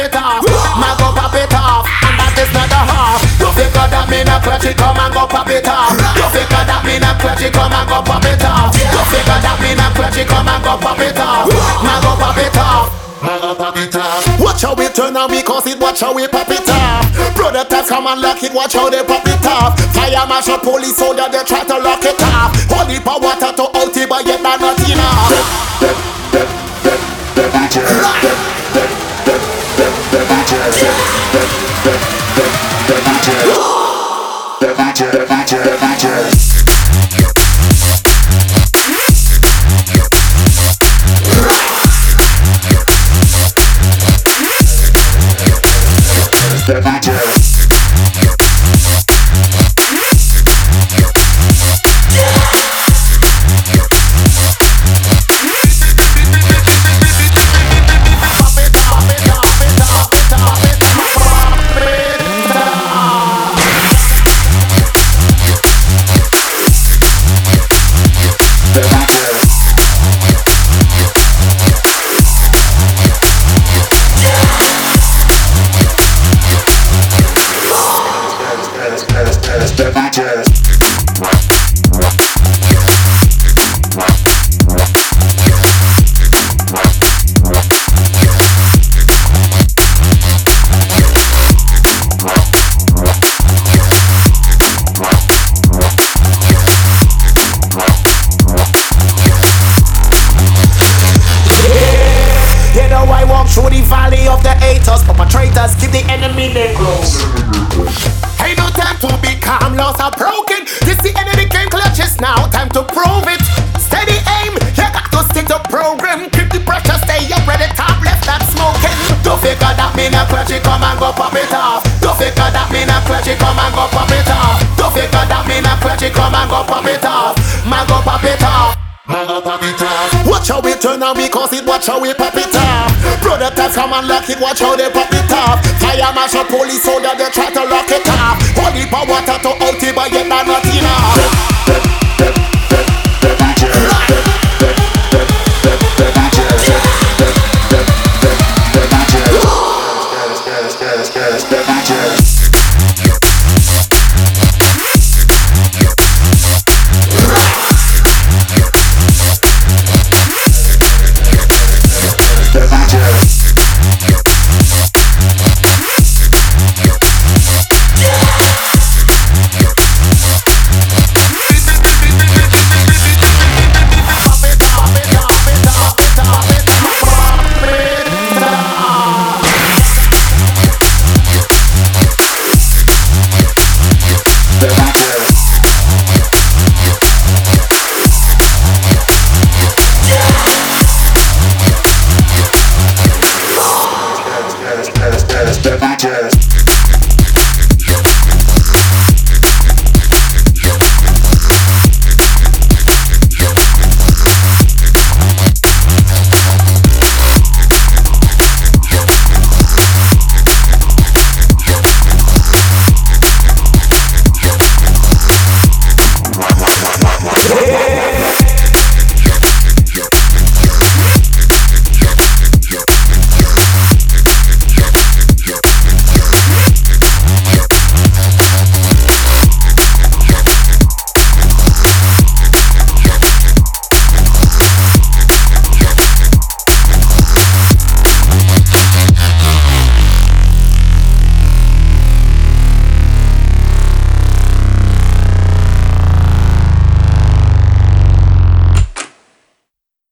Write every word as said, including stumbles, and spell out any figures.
it off. Ma go pop it off, and that is not a half. You figure that me not clutch it, come and go pop it off. You figure that me not clutch it, come and go pop it off. You figure that me not clutch it, come and go pop it off. Ma go pop it off. Watch how we turn and we cause it, watch how we pop it off. Brother taps come and lock it, watch how they pop it off. Fire marshal, police soldier, they try to lock it off. Holy power water to out it, but yet not enough. Through the valley of the haters, perpetrators, keep the enemy name close. Ain't no time to be calm, laws are broken. This the enemy game clutches now, time to prove it. Steady aim, you got to stick to program. Keep the pressure, stay up, ready, top left, that smoking. Don't figure that me not clutch it, come and go pop it off. Don't figure that me not clutch it, come and go pop it off. Don't figure that me not clutch it, come and go pop it off. Man go pop it off. Watch how we turn and we cause it, watch how we pop it off. Brother taps come and lock it, watch how they pop it off. Fire marshal, police soldier, they try to lock it off. Holy power water to out it, but yet not enough. Jazz.